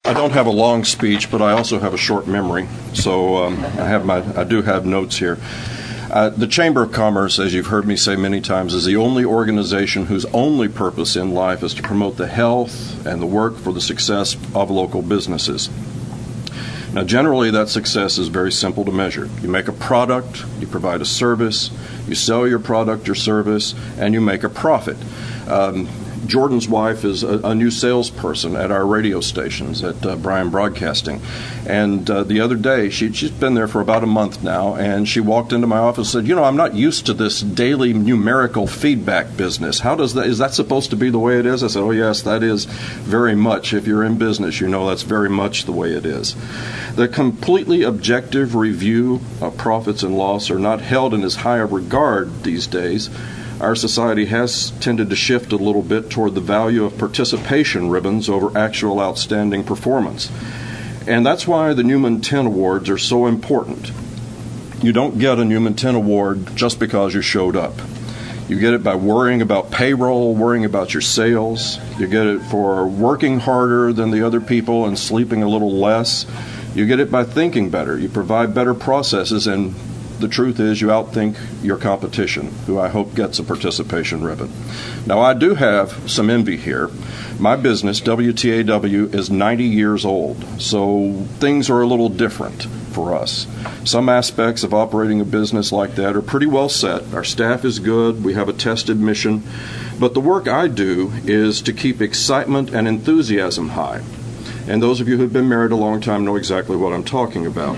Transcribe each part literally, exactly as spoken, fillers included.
I don't have a long speech, but I also have a short memory, so um, I have my I do have notes here. Uh, the Chamber of Commerce, as you've heard me say many times, is the only organization whose only purpose in life is to promote the health and the work for the success of local businesses. Now, generally, that success is very simple to measure. You make a product, you provide a service, you sell your product or service, and you make a profit. Um, Jordan's wife is a, a new salesperson at our radio stations at uh, Bryan Broadcasting. And uh, the other day, she, she's been there for about a month now, and she walked into my office and said, you know, I'm not used to this daily numerical feedback business. How does that, is that supposed to be the way it is? I said, oh, yes, that is very much. If you're in business, you know that's very much the way it is. The completely objective review of profits and loss are not held in as high a regard these days. Our society has tended to shift a little bit toward the value of participation ribbons over actual outstanding performance. And that's why the Newman ten Awards are so important. You don't get a Newman ten Award just because you showed up. You get it by worrying about payroll, worrying about your sales. You get it for working harder than the other people and sleeping a little less. You get it by thinking better. You provide better processes, and the truth is you outthink your competition, who I hope gets a participation ribbon. Now, I do have some envy here. My business, W T A W, is ninety years old, so things are a little different for us. Some aspects of operating a business like that are pretty well set. Our staff is good. We have a tested mission. But the work I do is to keep excitement and enthusiasm high. And those of you who have been married a long time know exactly what I'm talking about.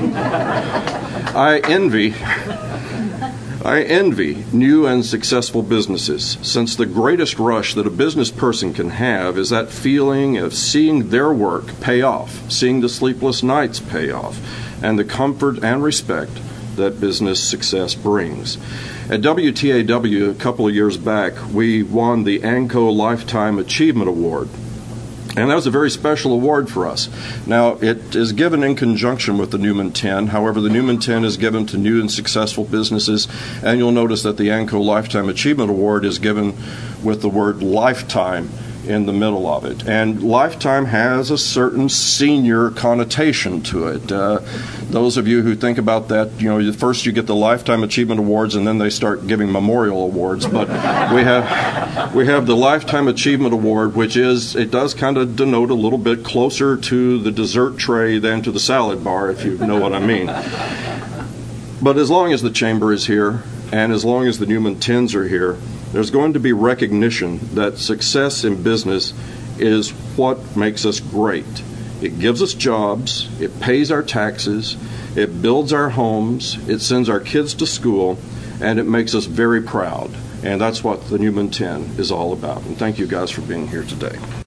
I envy, I envy new and successful businesses, since the greatest rush that a business person can have is that feeling of seeing their work pay off, seeing the sleepless nights pay off, and the comfort and respect that business success brings. At W T A W a couple of years back, we won the ANCO Lifetime Achievement Award. And that was a very special award for us. Now, it is given in conjunction with the Newman ten. However, the Newman ten is given to new and successful businesses, and you'll notice that the ANCO Lifetime Achievement Award is given with the word lifetime in the middle of it. And lifetime has a certain senior connotation to it. Uh, those of you who think about that, you know, first you get the Lifetime Achievement Awards, and then they start giving memorial awards. But we have we have the Lifetime Achievement Award, which is, it does kind of denote a little bit closer to the dessert tray than to the salad bar, if you know what I mean. But as long as the Chamber is here, and as long as the Newman tens are here, there's going to be recognition that success in business is what makes us great. It gives us jobs, it pays our taxes, it builds our homes, it sends our kids to school, and it makes us very proud. And that's what the Newman ten is all about. And thank you guys for being here today.